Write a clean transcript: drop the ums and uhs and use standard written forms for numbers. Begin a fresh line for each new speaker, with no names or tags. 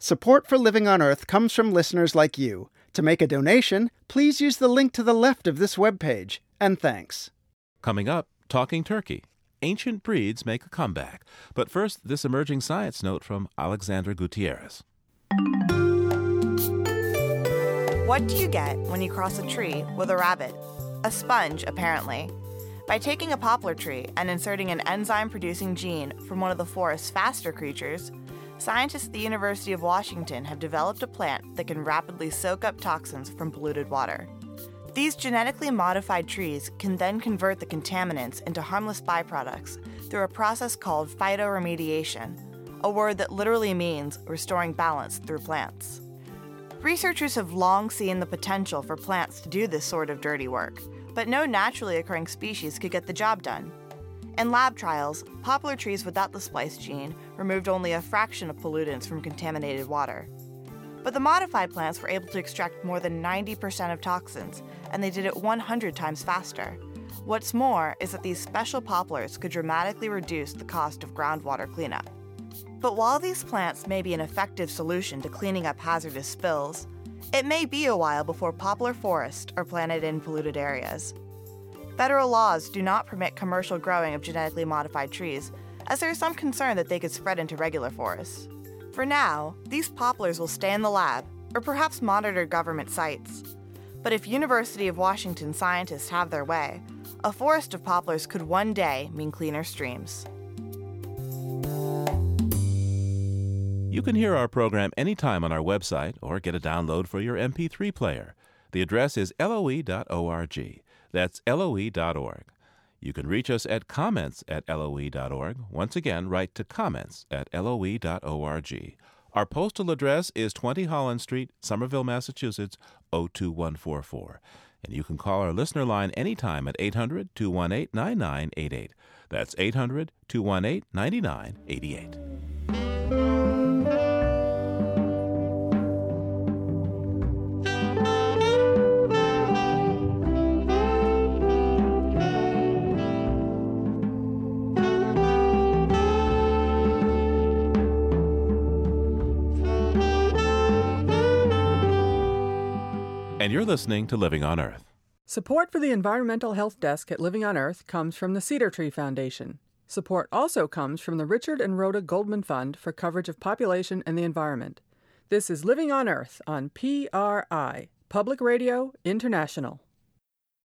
Support for Living on Earth comes from listeners like you. To make a donation, please use the link to the left of this webpage. And thanks.
Coming up, Talking Turkey. Ancient breeds make a comeback. But first, this emerging science note from Alexandra Gutierrez.
What do you get when you cross a tree with a rabbit? A sponge, apparently. By taking a poplar tree and inserting an enzyme-producing gene from one of the forest's faster creatures, scientists at the University of Washington have developed a plant that can rapidly soak up toxins from polluted water. These genetically modified trees can then convert the contaminants into harmless byproducts through a process called phytoremediation, a word that literally means restoring balance through plants. Researchers have long seen the potential for plants to do this sort of dirty work, but no naturally occurring species could get the job done. In lab trials, poplar trees without the splice gene removed only a fraction of pollutants from contaminated water. But the modified plants were able to extract more than 90% of toxins, and they did it 100 times faster. What's more is that these special poplars could dramatically reduce the cost of groundwater cleanup. But while these plants may be an effective solution to cleaning up hazardous spills, it may be a while before poplar forests are planted in polluted areas. Federal laws do not permit commercial growing of genetically modified trees, as there is some concern that they could spread into regular forests. For now, these poplars will stay in the lab, or perhaps monitor government sites. But if University of Washington scientists have their way, a forest of poplars could one day mean cleaner streams.
You can hear our program anytime on our website or get a download for your MP3 player. The address is loe.org. That's loe.org. You can reach us at comments@loe.org. Once again, write to comments@loe.org. Our postal address is 20 Holland Street, Somerville, Massachusetts, 02144. And you can call our listener line anytime at 800-218-9988. That's 800-218-9988. And you're listening to Living on Earth.
Support for the Environmental Health Desk at Living on Earth comes from the Cedar Tree Foundation. Support also comes from the Richard and Rhoda Goldman Fund for coverage of population and the environment. This is Living on Earth on PRI, Public Radio International.